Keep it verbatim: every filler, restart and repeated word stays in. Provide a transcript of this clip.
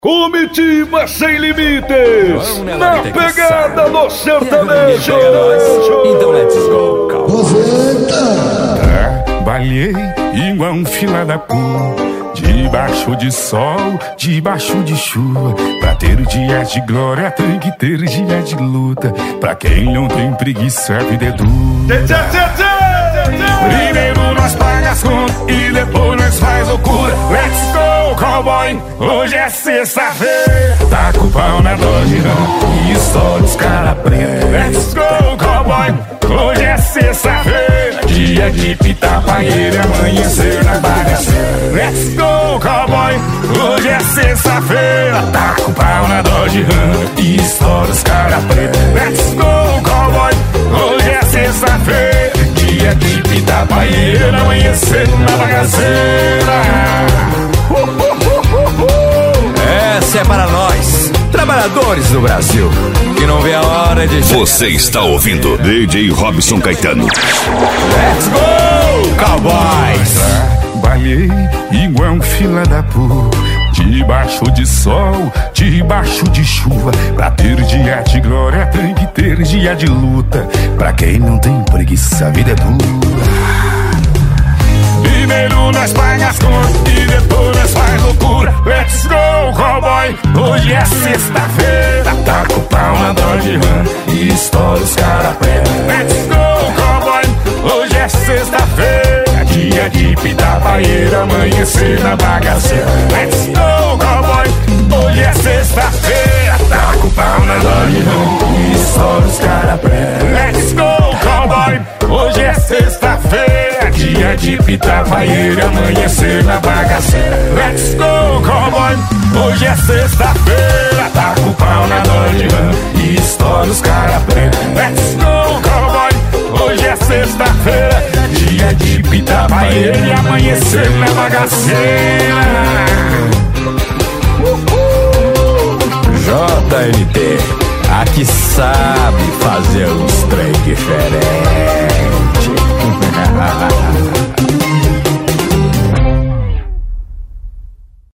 Comitiva Sem Limites, na pegada do sertanejo. Então let's go, calma. Trabalhei igual um fila da puta, debaixo de sol, debaixo de chuva. Pra ter dias de glória tem que ter dias de luta. Pra quem não tem preguiça, a vida é dura. Primeiro nós paga as contas e depois nós faz loucura. Let's go, cowboy, hoje é sexta-feira. Tá com o pau na Dodge Ram e estoura os cara preta. Let's go, cowboy, hoje é sexta-feira. Dia de pitar panheira, amanhecer na bagaceira. Let's go, cowboy, hoje é sexta-feira. Tá com o pau na Dodge Ram e estoura os cara preta. Let's go, cowboy, hoje é sexta-feira. Dia de pitar panheira, amanhecer na bagaceira. Uh, uh, uh, uh, uh. Essa é para nós, trabalhadores do Brasil, que não vê a hora de... Você está ouvindo D J Robson Caetano. Let's go, cowboys! Trabalhei igual um fila da puta, debaixo de sol, debaixo de chuva. Pra ter dia de glória tem que ter dia de luta. Pra quem não tem preguiça, a vida é dura. Primeiro nós paga as contas e depois nós faz loucura. Let's go, cowboy, hoje é sexta-feira. Tá com o pau na Dodge Ram e estoura os cara preta. Let's go, cowboy, hoje é sexta-feira. Dia de pitar panheira, amanhecer na bagaceira. Let's go, cowboy, hoje é sexta-feira. Tá com o pau na Dodge Ram e estoura os cara preta. Let's go, cowboy, hoje é sexta-feira. Dia de pitar panheira, amanhecer na bagaceira. Let's go, cowboy, hoje é sexta-feira. Tá com o pau na Dodge Ram e estoura os cara preta. Let's go, cowboy, hoje é sexta-feira. Dia de pitar panheira e amanhecer na bagaceira. J N T, aqui sabe fazer uns trem diferentes.